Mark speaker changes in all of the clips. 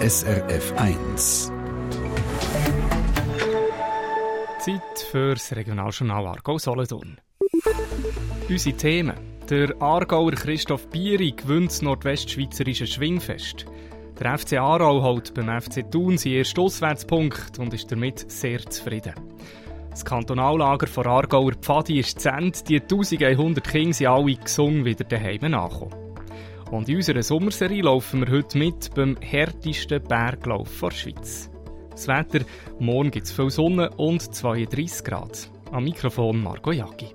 Speaker 1: SRF 1.
Speaker 2: Zeit fürs Regionaljournal Aargau-Solothurn. Unsere Themen. Der Aargauer Christoph Bieri gewinnt das nordwestschweizerische Schwingfest. Der FC Aarau holt beim FC Thun seinen ersten Auswärtspunkt und ist damit sehr zufrieden. Das Kantonallager von Aargauer Pfadi ist zu Ende. Die 1100 Kinder sind alle gesungen wieder daheim angekommen. Und in unserer Sommerserie laufen wir heute mit beim härtesten Berglauf der Schweiz. Das Wetter, morgen gibt es viel Sonne und 32 Grad. Am Mikrofon Marco Jacki.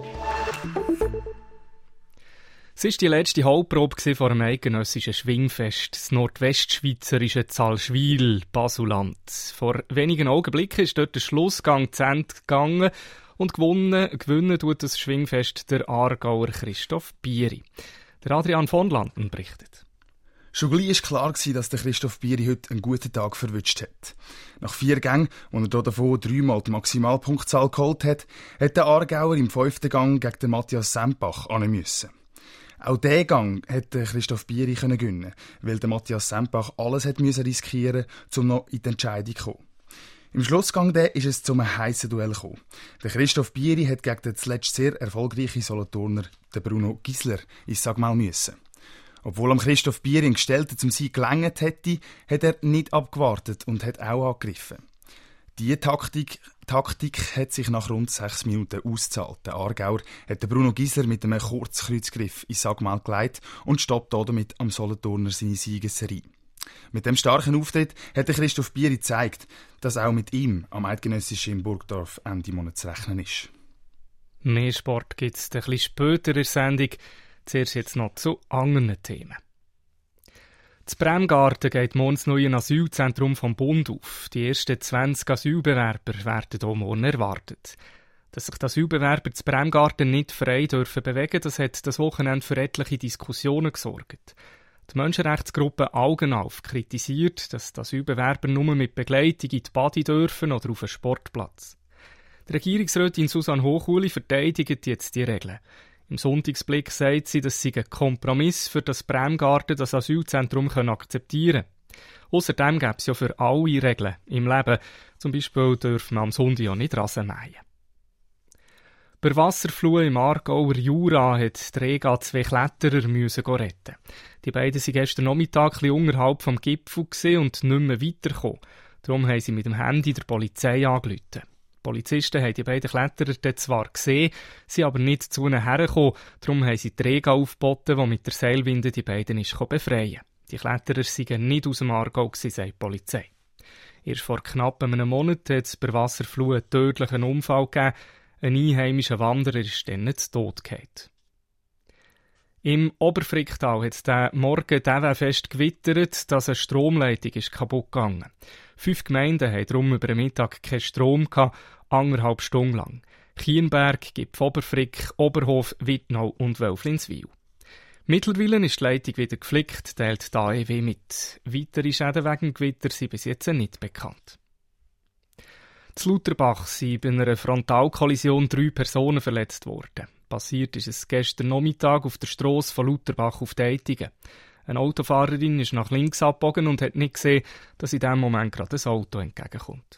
Speaker 2: Es war die letzte Hauptprobe vor dem eidgenössischen Schwingfest, das nordwestschweizerische Zalschwil, Basuland. Vor wenigen Augenblicken ist dort der Schlussgang zu Ende gegangen und gewinnen tut das Schwingfest der Aargauer Christoph Bieri. Der Adrian von Landen berichtet.
Speaker 3: Schon gleich war klar, dass der Christoph Bieri heute einen guten Tag verwünscht hat. Nach 4 Gängen, wo er davon 3-mal die Maximalpunktzahl geholt hat, hat der Aargauer im 5. Gang gegen den Matthias Sempach ran müssen. Auch diesen Gang hätte Christoph Bieri gewinnen, weil der Matthias Sempach alles riskieren musste, um noch in die Entscheidung zu kommen. Im Schlussgang ist es zu einem heissen Duell gekommen. Der Christoph Bieri hat gegen den zuletzt sehr erfolgreichen Solothurner, den Bruno Gisler, ins Sagmal müssen. Obwohl am Christoph Bieri ein Gestellter zum Sieg gelangt hätte, hat er nicht abgewartet und hat auch angegriffen. Diese Taktik hat sich nach rund 6 Minuten ausgezahlt. Der Aargauer hat den Bruno Gisler mit einem Kurzkreuzgriff ins Sagmal geleitet und stoppt damit am Solothurner seine Siegesserie. Mit dem starken Auftritt hat der Christoph Bieri gezeigt, dass auch mit ihm am Eidgenössischen in Burgdorf Ende Monat zu rechnen ist.
Speaker 2: Mehr Sport gibt es ein bisschen später in der Sendung. Zuerst jetzt noch zu anderen Themen. Das Bremgarten geht morgen das neue Asylzentrum vom Bund auf. Die ersten 20 Asylbewerber werden hier morgen erwartet. Dass sich die Asylbewerber das Bremgarten nicht frei dürfen bewegen, das hat das Wochenende für etliche Diskussionen gesorgt. Die Menschenrechtsgruppe Augenauf kritisiert, dass die Asylbewerber nur mit Begleitung in die Badi dürfen oder auf einen Sportplatz. Die Regierungsrätin Susanne Hochuli verteidigt jetzt die Regeln. Im Sonntagsblick sagt sie, dass sie einen Kompromiss für das Bremgarten, das Asylzentrum, akzeptieren können. Außerdem gäbe es ja für alle Regeln im Leben. Zum Beispiel dürfen wir am Sonntag ja nicht Rasen mähen. Bei der Wasserflut im Aargauer Jura hat der EGA 2 Kletterer retten. Die beiden waren gestern Nachmittag etwas unterhalb vom Gipfel und nicht mehr weitergekommen. Darum haben sie mit dem Handy der Polizei angerufen. Die Polizisten haben die beiden Kletterer dort zwar gesehen, sind aber nicht zu ihnen hergekommen. Darum haben sie die EGA aufgeboten, die mit der Seilwinde die beiden befreien konnte. Die Kletterer seien nicht aus dem Aargau, sagt die Polizei. Erst vor knapp einem Monat hat es bei der Wasserflut einen tödlichen Unfall gegeben. Ein einheimischer Wanderer ist dann zu Tod gefallen. Im Oberfricktal hat es diesen Morgen dermassen gewittert, dass eine Stromleitung kaputt gegangen ist. 5 Gemeinden hatten darum über den Mittag keinen Strom, 1,5 Stunden lang. Kienberg, Gipf-Oberfrick, Oberhof, Wittnau und Wölflinswil. Mittlerweile ist die Leitung wieder geflickt, teilt die AEW mit. Weitere Schäden wegen Gewitter sind bis jetzt nicht bekannt. In Lutherbach sind bei einer Frontalkollision 3 Personen verletzt worden. Passiert ist es gestern Nachmittag auf der Strasse von Lutherbach auf Deitigen. Eine Autofahrerin ist nach links abgebogen und hat nicht gesehen, dass in diesem Moment gerade ein Auto entgegenkommt.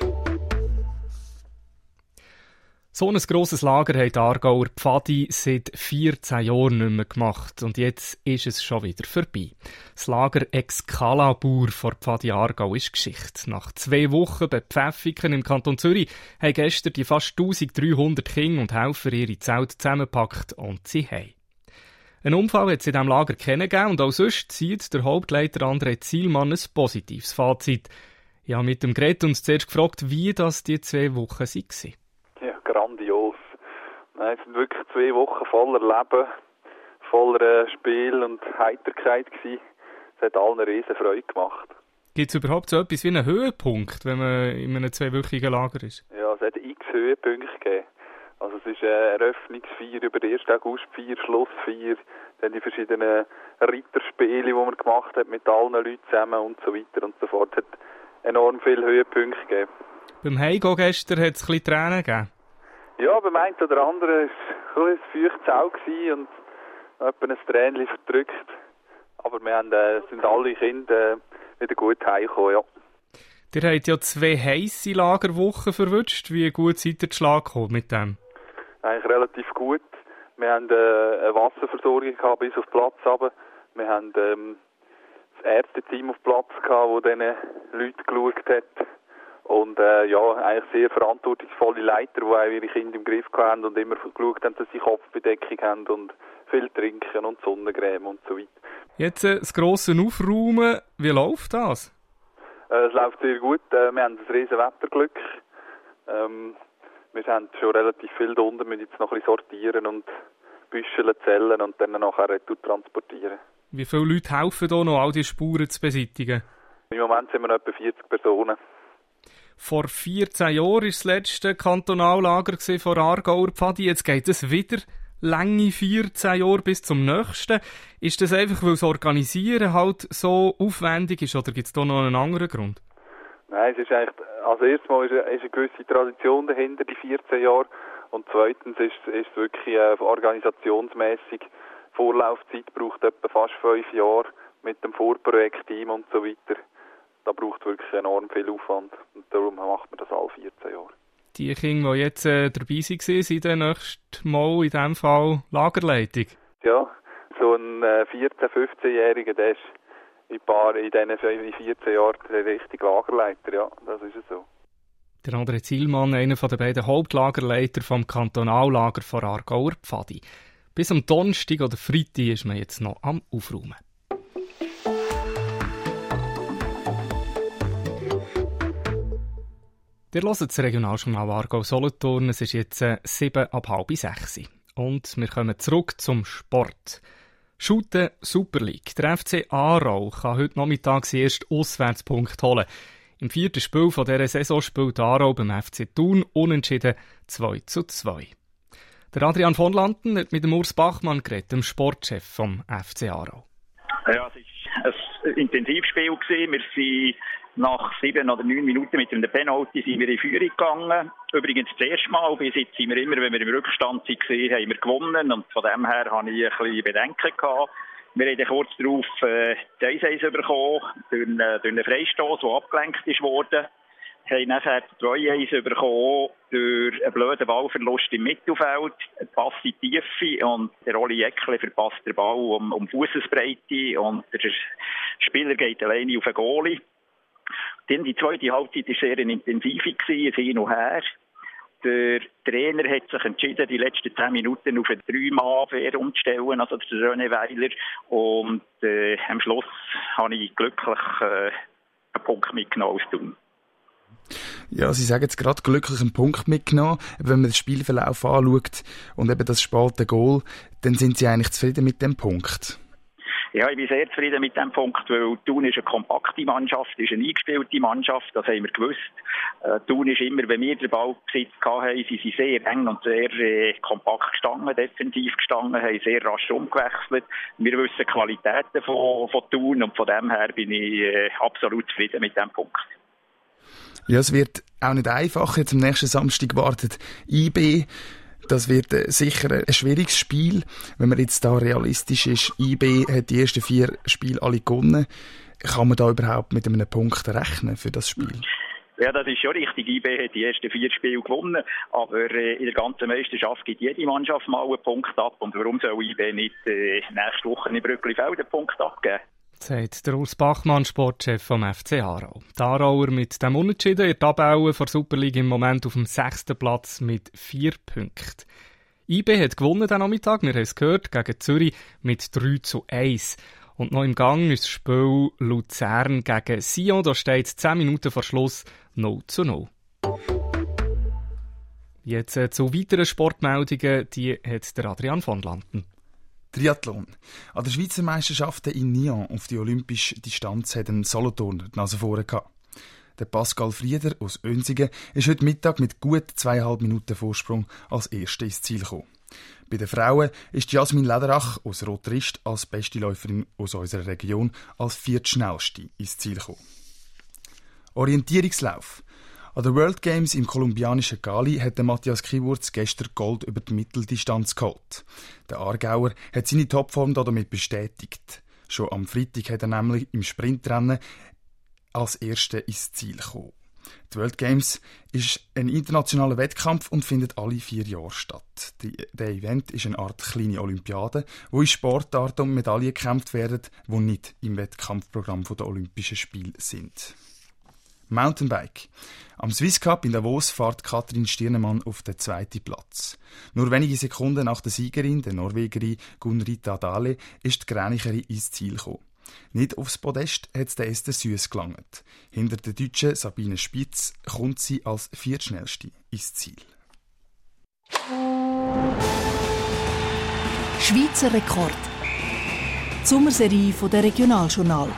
Speaker 2: So ein grosses Lager hat die Aargauer Pfadi seit 14 Jahren nicht mehr gemacht. Und jetzt ist es schon wieder vorbei. Das Lager Excalibur vor Pfadi Aargau ist Geschichte. Nach 2 Wochen bei Pfäffiken im Kanton Zürich haben gestern die fast 1300 Kinder und Helfer ihre Zelte zusammengepackt und sie heim. Ein Unfall hat es in diesem Lager kennengegeben und auch sonst zieht der Hauptleiter André Zielmann ein positives Fazit. Ich habe mit dem geredet und zuerst gefragt, wie das die 2 Wochen waren.
Speaker 4: Ja, grandios. Es sind wirklich 2 Wochen voller Leben, voller Spiel und Heiterkeit gewesen. Es hat allen eine riesen Freude gemacht. Gibt es überhaupt so etwas wie einen Höhepunkt, wenn man in einem 2-wöchigen Lager ist? Ja, es hat x Höhepunkte gegeben. Also es ist eine Eröffnungsfeier über den 1. Augustfeier, Schlussfeier, dann die verschiedenen Ritterspiele, die man gemacht hat mit allen Leuten zusammen und so weiter und so fort. Es hat enorm viele Höhepunkte gegeben. Beim Heimgehen gestern hat es ein bisschen Tränen gegeben? Ja, beim einen oder anderen war es ein feuchtes Auge und etwa ein Tränchen verdrückt. Aber wir haben, sind alle Kinder wieder gut heimgekommen, ja.
Speaker 2: Ihr habt ja 2 heisse Lagerwochen verwünscht. Wie gut seid ihr zu Schlag gekommen mit dem?
Speaker 4: Eigentlich relativ gut. Wir haben eine Wasserversorgung gehabt, bis auf den Platz runter. Wir haben das Ärzteteam auf Platz gehabt, das diesen Leuten geschaut hat. Und eigentlich sehr verantwortungsvolle Leiter, die auch ihre Kinder im Griff haben und immer geschaut haben, dass sie Kopfbedeckung haben und viel trinken und Sonnencreme und so weiter.
Speaker 2: Jetzt das grosse Aufräumen, wie läuft das?
Speaker 4: Es läuft sehr gut. Wir haben ein riesen Wetterglück. Wir haben schon relativ viel da unten, müssen jetzt noch ein bisschen sortieren und büscheln, zählen und dann nachher retour transportieren. Wie viele Leute helfen da noch, all diese Spuren zu beseitigen? Im Moment sind wir etwa 40 Personen. Vor 14 Jahren war das letzte Kantonallager vor Aargauer Pfadi. Jetzt geht es wieder lange 14 Jahre bis zum nächsten. Ist das einfach, weil das Organisieren halt so aufwendig ist, oder gibt es da noch einen anderen Grund? Nein, es ist eigentlich, also erstmal ist eine gewisse Tradition dahinter, die 14 Jahre. Und zweitens ist es wirklich organisationsmässig. Vorlaufzeit braucht etwa fast 5 Jahre mit dem Vorprojektteam und so weiter. Da braucht wirklich enorm viel Aufwand. Und darum macht man das alle 14 Jahre. Die Kinder, die jetzt dabei waren, sind dann nächstes Mal in diesem Fall Lagerleitung? Ja, so ein 14-, 15-Jähriger, der ist in diesen 14 Jahren der richtige Lagerleiter, ja, das ist es so. Der André Zielmann, einer der beiden Hauptlagerleiter vom Kantonallager vor Aargauer Pfadi. Bis am Donnerstag oder Freitag ist man jetzt noch am Aufräumen. Ihr hört das Regionaljournal Aargau-Solothurn. Es ist jetzt 7:30. Und wir kommen zurück zum Sport. Shooten Super League. Der FC Aarau kann heute Nachmittag seinen ersten Auswärtspunkt holen. Im 4. Spiel dieser Saison spielt Aarau beim FC Thun unentschieden 2:2. Der Adrian von Lanten hat mit dem Urs Bachmann geredet, dem Sportchef vom FC Aarau.
Speaker 5: Ja, es war ein Intensivspiel. Wir sind nach 7 oder 9 Minuten mit einem Penalty sind wir in Führung gegangen. Übrigens das erste Mal, bis jetzt sind wir immer, wenn wir im Rückstand waren, haben wir gewonnen. Und von dem her hatte ich ein bisschen Bedenken gehabt. Wir haben dann kurz darauf die 1-1 bekommen, durch einen Freistoß, der abgelenkt wurde. Wir haben nachher die 2-1 bekommen, durch einen blöden Ballverlust im Mittelfeld, einen Pass in die Tiefe und der Oli Eckle verpasst den Ball um Fussesbreite und der Spieler geht alleine auf den Goalie. Dann die zweite Halbzeit war sehr intensiv, ein Hin und Her. Der Trainer hat sich entschieden, die letzten 10 Minuten auf eine 3-Mann-Abwehr umzustellen, also der René Weiler. Und am Schluss habe ich glücklich einen Punkt mitgenommen aus Thun.
Speaker 3: Ja, Sie sagen jetzt gerade glücklich einen Punkt mitgenommen. Wenn man den Spielverlauf anschaut und eben das späte Goal, dann sind Sie eigentlich zufrieden mit dem Punkt?
Speaker 5: Ja, ich bin sehr zufrieden mit diesem Punkt, weil Thun ist eine kompakte Mannschaft, ist eine eingespielte Mannschaft, das haben wir gewusst. Thun ist immer, wenn wir den Ballbesitz hatten, sie sind sehr eng und sehr kompakt gestanden, defensiv gestanden, haben sehr rasch umgewechselt. Wir wissen die Qualitäten von Thun und von dem her bin ich absolut zufrieden mit diesem Punkt.
Speaker 3: Ja, es wird auch nicht einfach. Jetzt am nächsten Samstag wartet IB. Das wird sicher ein schwieriges Spiel. Wenn man jetzt da realistisch ist, IB hat die ersten 4 Spiele alle gewonnen. Kann man da überhaupt mit einem Punkt rechnen für das Spiel?
Speaker 5: Ja, das ist schon richtig. IB hat die ersten 4 Spiele gewonnen. Aber in der ganzen Meisterschaft gibt jede Mannschaft mal einen Punkt ab. Und warum soll IB nicht nächste Woche in Brücklifeld einen Punkt abgeben?
Speaker 2: Sagt der Urs Bachmann, Sportchef vom FC Aarau. Die Aarauer mit dem Unentschieden in der Tabelle vor Super League im Moment auf dem 6. Platz mit 4 Punkten. IB hat gewonnen den Nachmittag, wir haben es gehört, gegen Zürich mit 3:1. Und noch im Gang ist das Spiel Luzern gegen Sion. Da steht 10 Minuten vor Schluss 0:0. Jetzt zu weiteren Sportmeldungen, die hat der Adrian von Lanten.
Speaker 3: Triathlon. An der Schweizer Meisterschaften in Nyon auf die olympische Distanz hat ein Solothurner die Nase vorne gehabt. Der Pascal Frieder aus Önsigen ist heute Mittag mit gut 2,5 Minuten Vorsprung als Erster ins Ziel gekommen. Bei den Frauen ist Jasmin Lederach aus Rotrist als beste Läuferin aus unserer Region als viertschnellste ins Ziel gekommen. Orientierungslauf. An den World Games im kolumbianischen Cali hat Matthias Kiwurz gestern Gold über die Mitteldistanz geholt. Der Aargauer hat seine Topform damit bestätigt. Schon am Freitag hat er nämlich im Sprintrennen als Erster ins Ziel gekommen. Die World Games ist ein internationaler Wettkampf und findet alle 4 Jahre statt. Der Event ist eine Art kleine Olympiade, wo in Sportarten um Medaillen gekämpft werden, die nicht im Wettkampfprogramm der Olympischen Spiele sind. Mountainbike. Am Swiss Cup in Davos fährt Katrin Stirnemann auf den 2. Platz. Nur wenige Sekunden nach der Siegerin, der Norwegerin Gunn-Rita Dale, ist die Gränicherin ins Ziel gekommen. Nicht aufs Podest hat es der Esther Süss gelangt. Hinter der Deutschen Sabine Spitz kommt sie als Viertschnellste ins Ziel.
Speaker 6: Schweizer Rekord. Die Sommerserie der Regionaljournal.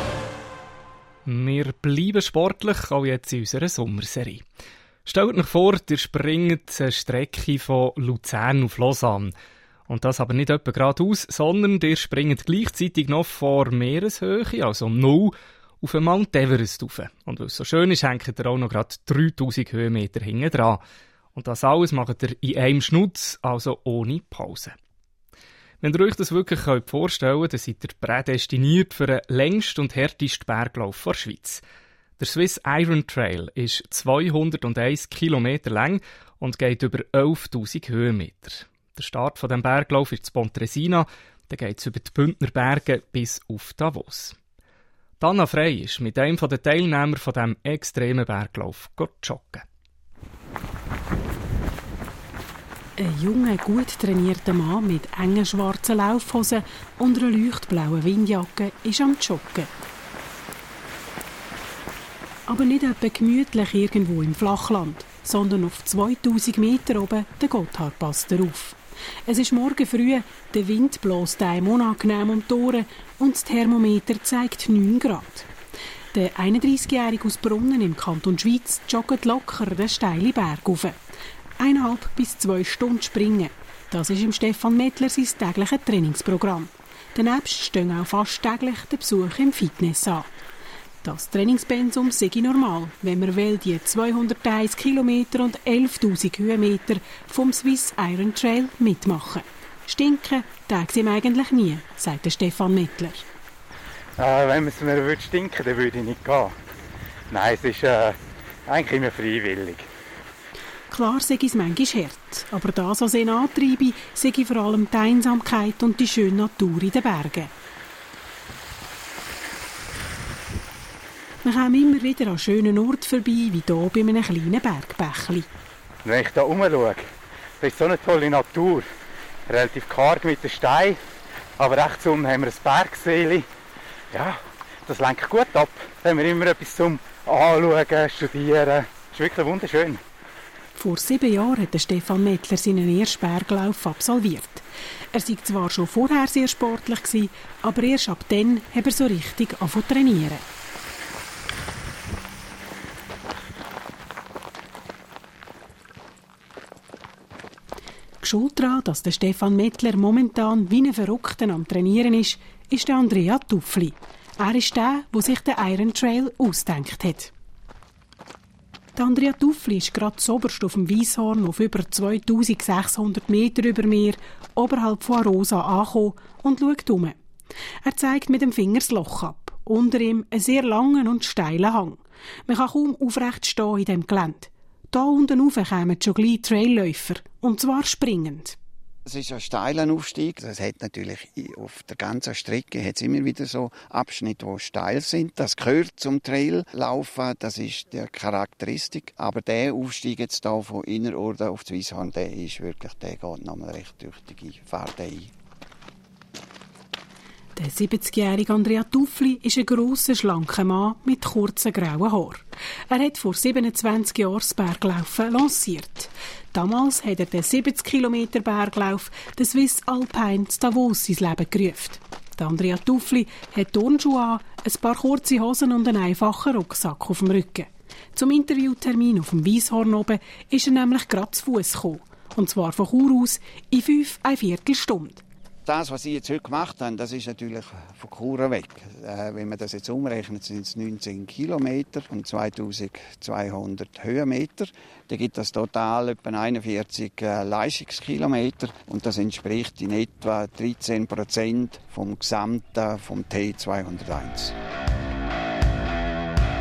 Speaker 2: Wir bleiben sportlich, auch jetzt in unserer Sommerserie. Stellt euch vor, ihr springt eine Strecke von Luzern auf Lausanne. Und das aber nicht etwa geradeaus, sondern ihr springt gleichzeitig noch vor Meereshöhe, also 0, auf den Mount Everest rauf. Und weil es so schön ist, hängt ihr auch noch gerade 3000 Höhenmeter hinten dran. Und das alles macht ihr in einem Schnutz, also ohne Pause. Wenn ihr euch das wirklich vorstellen könnt, dann seid ihr prädestiniert für den längsten und härtesten Berglauf der Schweiz. Der Swiss Iron Trail ist 201 Kilometer lang und geht über 11.000 Höhenmeter. Der Start von dem Berglauf ist in Pontresina, dann geht es über die Bündner Berge bis auf Davos. Anna Frey ist mit einem der Teilnehmer von diesem extremen Berglauf joggen.
Speaker 7: Ein junger, gut trainierter Mann mit engen schwarzen Laufhosen und einer leuchtblauen Windjacke ist am Joggen. Aber nicht etwa gemütlich irgendwo im Flachland, sondern auf 2000 Meter oben den Gotthardpass darauf. Es ist morgen früh, der Wind bläst einem unangenehm um die Ohren und das Thermometer zeigt 9 Grad. Der 31-Jährige aus Brunnen im Kanton Schweiz joggt locker den steilen Berg rauf. 1,5 bis 2 Stunden springen. Das ist im Stefan Mettler sein tägliches Trainingsprogramm. Daneben steht auch fast täglich der Besuch im Fitness an. Das Trainingspensum sei normal, wenn man will die 201 Kilometer und 11.000 Höhenmeter vom Swiss Iron Trail mitmachen. Stinken täte es ihm eigentlich nie, sagt der Stefan Mettler.
Speaker 8: Wenn es mir stinken würde, dann würde ich nicht gehen. Nein, es ist eigentlich immer freiwillig.
Speaker 7: Klar sei es manchmal hart, aber das, was ihn antreibe, sei vor allem die Einsamkeit und die schöne Natur in den Bergen. Wir kommen immer wieder an schönen Orten vorbei, wie hier bei einem kleinen Bergbächli.
Speaker 8: Wenn ich hier rumschaue, das ist so eine tolle Natur. Relativ karg mit den Steinen, aber rechts unten haben wir ein Bergseeli. Ja, das lenkt gut ab. Da haben wir immer etwas zum Anschauen, Studieren. Das ist wirklich wunderschön.
Speaker 7: Vor 7 Jahren hat Stefan Mettler seinen ersten Berglauf absolviert. Er war zwar schon vorher sehr sportlich, aber erst ab dann hat er so richtig angefangen zu trainieren. Schuld daran, dass der Stefan Mettler momentan wie ein Verrückter am Trainieren ist der Andrea Tuffli. Er ist der sich den Iron Trail ausgedacht hat. Der Andrea Tuffli ist gerade zuoberst auf dem Weisshorn auf über 2600 Meter über Meer oberhalb von Arosa angekommen und schaut um. Er zeigt mit dem Finger das Loch ab. Unter ihm einen sehr langen und steilen Hang. Man kann kaum aufrecht stehen in diesem Gelände. Da unten rauf kommen schon gleich Trailläufer, und zwar springend.
Speaker 9: Es ist ein steiler Aufstieg. Es hat natürlich auf der ganzen Strecke hat's immer wieder so Abschnitte, die steil sind. Das gehört zum Traillaufen, das ist die Charakteristik. Aber der Aufstieg jetzt hier von Innerorda auf das Weisshorn, der geht nochmal recht tüchtige Fahrt ein.
Speaker 7: Der 70-jährige Andrea Tuffli ist ein grosser, schlanker Mann mit kurzen grauen Haaren. Er hat vor 27 Jahren das Berglaufen lanciert. Damals hat er den 70-Kilometer-Berglauf, den Swiss Alpine Davos, ins Leben gerufen. Der Andrea Tuffli hat Turnschuhe an, ein paar kurze Hosen und einen einfachen Rucksack auf dem Rücken. Zum Interviewtermin auf dem Weisshorn oben ist er nämlich gerade zu Fuss gekommen. Und zwar von Chur aus in 5,25 Stunden.
Speaker 9: Das, was Sie jetzt heute gemacht haben, das ist natürlich von Chur weg. Wenn man das jetzt umrechnet, sind es 19 Kilometer und 2200 Höhenmeter. Dann gibt das total etwa 41 Leistungskilometer und das entspricht in etwa 13% vom Gesamten vom T201.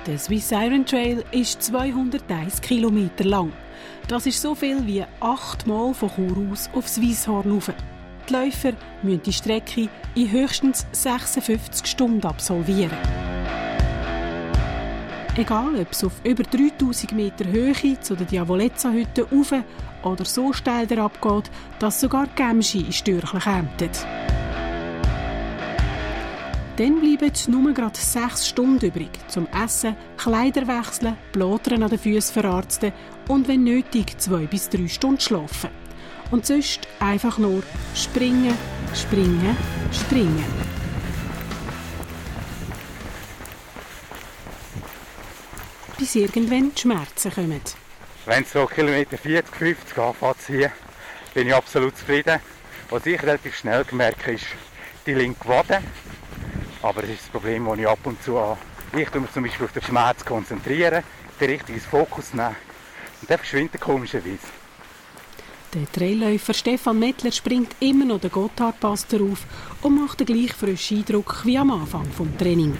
Speaker 7: Der Swiss Iron Trail ist 201 Kilometer lang. Das ist so viel wie 8-mal von Chur aus auf Swissehorn rauf. Die Läufer müssen die Strecke in höchstens 56 Stunden absolvieren. Egal, ob es auf über 3000 Meter Höhe zu der Diavolezza-Hütte rauf oder so steil derab geht, dass sogar Gämschi in Stürchlich erntet. Dann bleiben nur gerade 6 Stunden übrig, zum Essen, Kleider wechseln, Blotern an den Füßen verarzten und wenn nötig 2 bis 3 Stunden schlafen. Und sonst einfach nur springen, springen, springen. Bis irgendwann die Schmerzen kommen.
Speaker 8: Wenn es so Kilometer 40, 50 anfängt, bin ich absolut zufrieden. Was ich relativ schnell gemerkt habe, ist die linke Wade. Aber das ist das Problem, das ich ab und zu habe. Ich tue mich zum Beispiel auf den Schmerz konzentrieren, den richtigen Fokus nehmen. Und der verschwindet komischerweise.
Speaker 7: Der Trailläufer Stefan Mettler springt immer noch den Gotthardpass auf und macht den gleich frischen Eindruck wie am Anfang des Trainings.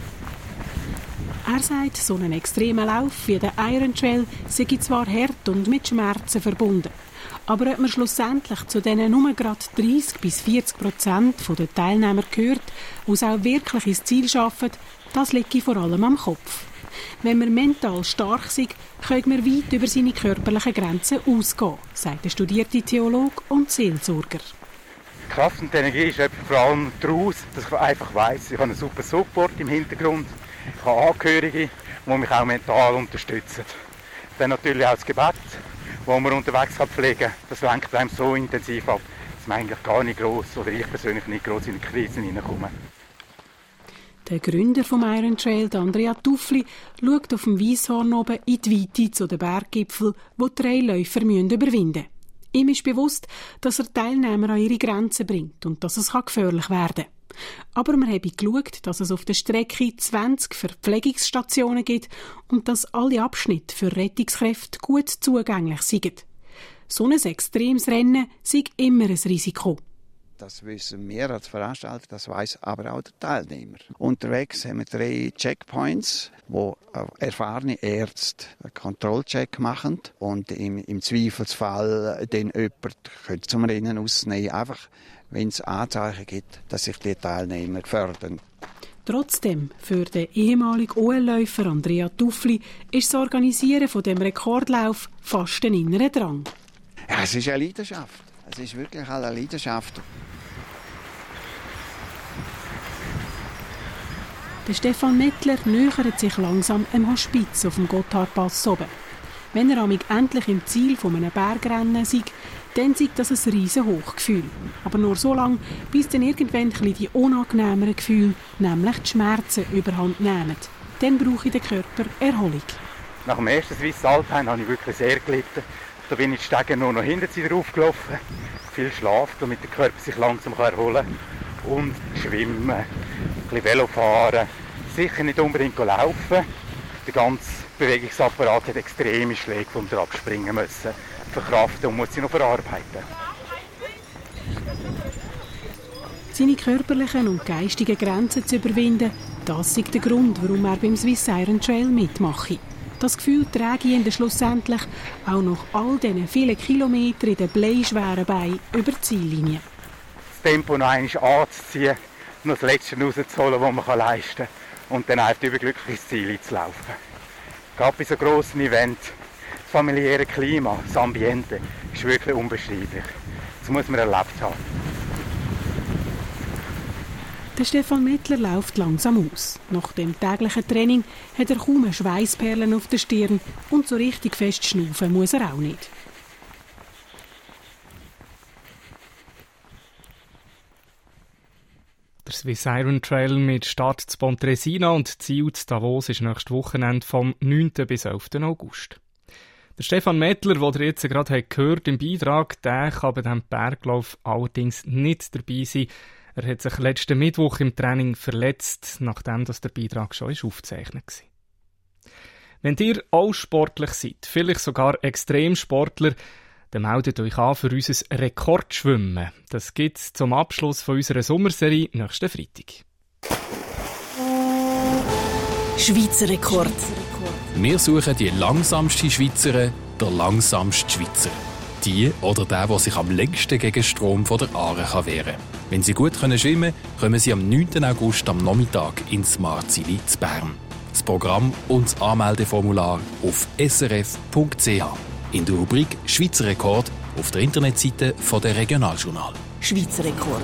Speaker 7: Er sagt, so einen extremen Lauf wie der Iron Trail sei zwar hart und mit Schmerzen verbunden. Aber ob man schlussendlich zu diesen nur gerade 30-40% der Teilnehmer gehört, die es auch wirklich ins Ziel schaffen, das liegt vor allem am Kopf. Wenn man mental stark ist, können wir weit über seine körperlichen Grenzen ausgehen, sagt der studierte Theologe und Seelsorger.
Speaker 8: Kraft und Energie ist vor allem daraus, dass ich einfach weiss, ich habe einen super Support im Hintergrund, ich habe Angehörige, die mich auch mental unterstützen. Dann natürlich auch das Gebet, wo man unterwegs pflegen kann, das lenkt einem so intensiv ab, dass man eigentlich gar nicht gross, oder ich persönlich nicht gross in die Krisen hineinkomme.
Speaker 7: Der Gründer des Iron Trail, Andrea Tuffli, schaut auf dem Weisshorn oben in die Weite zu den Berggipfeln, die die Trailläufer überwinden müssen. Ihm ist bewusst, dass er Teilnehmer an ihre Grenzen bringt und dass es gefährlich werden kann. Aber man habe geschaut, dass es auf der Strecke 20 Verpflegungsstationen gibt und dass alle Abschnitte für Rettungskräfte gut zugänglich sind. So ein extremes Rennen sei immer ein Risiko.
Speaker 9: Das wissen wir als Veranstalter, das weiss aber auch der Teilnehmer. Unterwegs haben wir 3 Checkpoints, wo erfahrene Ärzte einen Kontrollcheck machen und im Zweifelsfall den jemand zum Rennen ausnehmen, einfach wenn es Anzeichen gibt, dass sich die Teilnehmer fördern.
Speaker 7: Trotzdem, für den ehemaligen OL-Läufer Andrea Tuffli ist das Organisieren von dem Rekordlauf fast ein innerer Drang.
Speaker 9: Ja, es ist eine Leidenschaft. Es ist wirklich eine Leidenschaft.
Speaker 7: Der Stefan Mettler nähert sich langsam am Hospiz auf dem Gotthardpass oben. Wenn er endlich im Ziel von einem Bergrennen sei, dann sei das ein riesen Hochgefühl. Aber nur so lange, bis dann irgendwann die unangenehmeren Gefühle, nämlich die Schmerzen, überhand nehmen. Dann brauche der Körper Erholung.
Speaker 8: Nach dem ersten Swiss Alpine habe ich wirklich sehr gelitten. Da bin ich die Stege nur noch hinter sie drauf gelaufen. Viel Schlaf, damit der Körper sich langsam erholen kann. Und schwimmen, ein bisschen Velo fahren. Sicher nicht unbedingt laufen. Der ganze Bewegungsapparat hat extreme Schläge von der abspringen müssen. Verkraften und muss sie noch verarbeiten.
Speaker 7: Seine körperlichen und geistigen Grenzen zu überwinden, das ist der Grund, warum er beim Swiss Iron Trail mitmache. Das Gefühl trage ich ihn schlussendlich auch nach all diesen vielen Kilometern in den bleischweren Beinen über die Ziellinie.
Speaker 8: Das Tempo noch einmal anzuziehen, noch das Letzte rauszuholen, was man leisten kann. Und dann einfach überglücklich ins Ziel zu laufen. Gerade bei so grossen Events, das familiäre Klima, das Ambiente, ist wirklich unbeschreiblich. Das muss man erlebt haben.
Speaker 7: Der Stefan Mettler läuft langsam aus. Nach dem täglichen Training hat er kaum Schweissperlen auf der Stirn und so richtig fest schnaufen muss er auch nicht.
Speaker 2: Der Swiss Iron Trail mit Start zu Pontresina und Ziel zu Davos ist nächstes Wochenende vom 9. bis 11. August. Der Stefan Mettler, den ihr jetzt gerade gehört im Beitrag, der kann bei diesem Berglauf allerdings nicht dabei sein. Er hat sich letzten Mittwoch im Training verletzt, nachdem der Beitrag schon aufgezeichnet war. Wenn ihr auch sportlich seid, vielleicht sogar Extremsportler, dann meldet euch an für unser Rekordschwimmen. Das gibt es zum Abschluss von unserer Sommerserie nächsten Freitag.
Speaker 6: Schweizer Rekord.
Speaker 1: Wir suchen die langsamste Schweizerin, der langsamste Schweizer. Die oder der sich am längsten gegen Strom von der Aare wehren kann. Wenn sie gut schwimmen können, kommen sie am 9. August am Nachmittag ins Smart City zu Bern. Das Programm und das Anmeldeformular auf srf.ch. In der Rubrik Schweizer Rekord auf der Internetseite der Regionaljournal.
Speaker 6: Schweizer Rekord.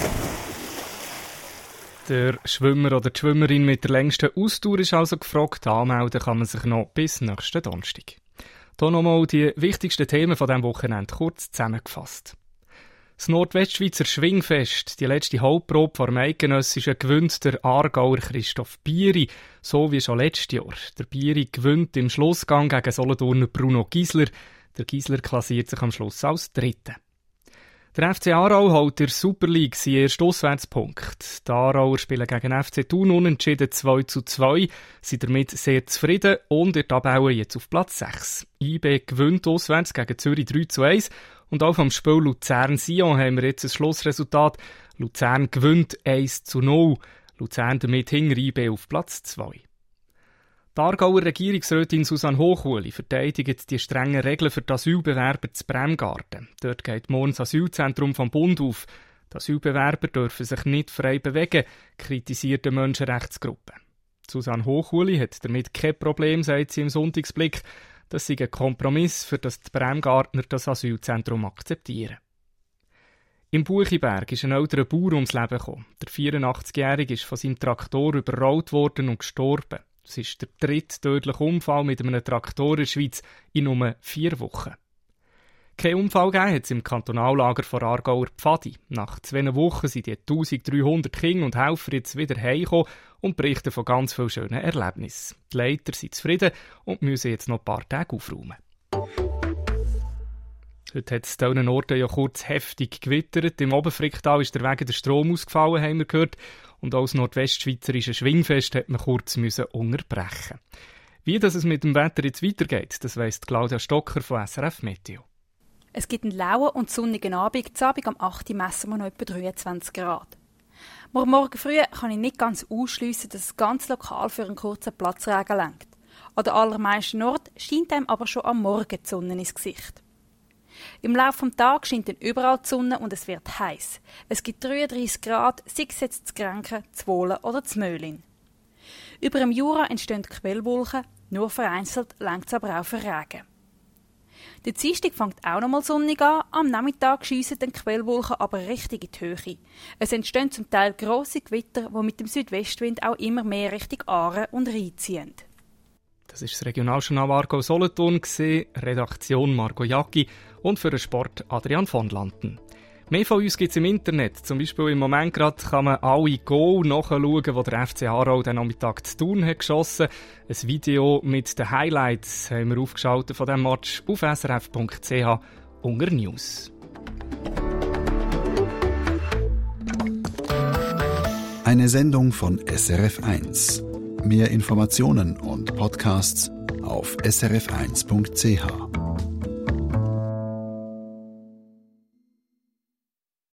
Speaker 2: Der Schwimmer oder die Schwimmerin mit der längsten Ausdauer ist also gefragt. Anmelden kann man sich noch bis nächsten Donnerstag. Hier nochmal die wichtigsten Themen von diesem Wochenende kurz zusammengefasst. Das Nordwestschweizer Schwingfest, die letzte Hauptprobe vor dem Eidgenössischen, gewinnt der Aargauer Christoph Bieri, so wie schon letztes Jahr. Der Bieri gewinnt im Schlussgang gegen Solothurner Bruno Giesler. Der Giesler klassiert sich am Schluss als Dritter. Der FC Aarau holt in der Super League seinen ersten Auswärtspunkt. Die Aarauer spielen gegen FC Thun unentschieden 2:2, sind damit sehr zufrieden und in der Tabelle jetzt auf Platz 6. IB gewinnt auswärts gegen Zürich 3:1 und auch vom Spiel Luzern-Sion haben wir jetzt ein Schlussresultat. Luzern gewinnt 1:0. Luzern damit hinter IB auf Platz 2. Die Aargauer Regierungsrätin Susanne Hochuli verteidigt die strengen Regeln für die Asylbewerber zu Bremgarten. Dort geht morgen das Asylzentrum vom Bund auf. Die Asylbewerber dürfen sich nicht frei bewegen, kritisiert die Menschenrechtsgruppe. Susanne Hochuli hat damit kein Problem, sagt sie im Sonntagsblick. Das sei ein Kompromiss, für das die Bremgartner das Asylzentrum akzeptieren. Im Buchiberg ist ein älterer Bauer ums Leben gekommen. Der 84-Jährige ist von seinem Traktor überrollt worden und gestorben. Es ist der dritte tödliche Unfall mit einem Traktor in der Schweiz in nur 4 Wochen. Kein Unfall gegeben hat es im Kantonallager von Aargauer Pfadi. Nach 2 Wochen sind die 1300 Kinder und Helfer jetzt wieder heimgekommen und berichten von ganz vielen schönen Erlebnissen. Die Leiter sind zufrieden und müssen jetzt noch ein paar Tage aufräumen. Heute hat es an diesen Orten ja kurz heftig gewittert. Im Oberfricktal ist der wegen der Strom ausgefallen, haben wir gehört. Und auch das nordwestschweizerische Schwingfest hat man kurz unterbrechen. Wie es mit dem Wetter jetzt weitergeht, das weiss Claudia Stocker von SRF Meteo.
Speaker 10: Es gibt einen lauen und sonnigen Abend. Abend am 8. messen wir noch etwa 23 Grad. Morgen früh kann ich nicht ganz ausschliessen, dass es ganz lokal für einen kurzen Platzregen reicht. An den allermeisten Orten scheint einem aber schon am Morgen die Sonne ins Gesicht. Im Laufe des Tages scheint dann überall die Sonne und es wird heiß. Es gibt 33 Grad, sei es jetzt zu Grenken, zu Wohlen oder zu Möhlin. Über dem Jura entstehen Quellwolken, nur vereinzelt reicht es aber auch für Regen. Der Dienstag fängt auch noch mal sonnig an, am Nachmittag schiessen die Quellwolken aber richtig in die Höhe. Es entstehen zum Teil grosse Gewitter, die mit dem Südwestwind auch immer mehr Richtung Aare und Rhein ziehen.
Speaker 2: Das war das Regionaljournal Aargau Solothurn, Redaktion Margot Jacki und für den Sport Adrian von Lanten. Mehr von uns gibt es im Internet. Zum Beispiel im Moment gerade kann man alle Goal nachschauen, die der FC Aarau den Nachmittag zu Thun hat geschossen. Ein Video mit den Highlights haben wir aufgeschaltet von diesem Match auf srf.ch unter News.
Speaker 1: Eine Sendung von SRF1. Mehr Informationen und Podcasts auf srf1.ch.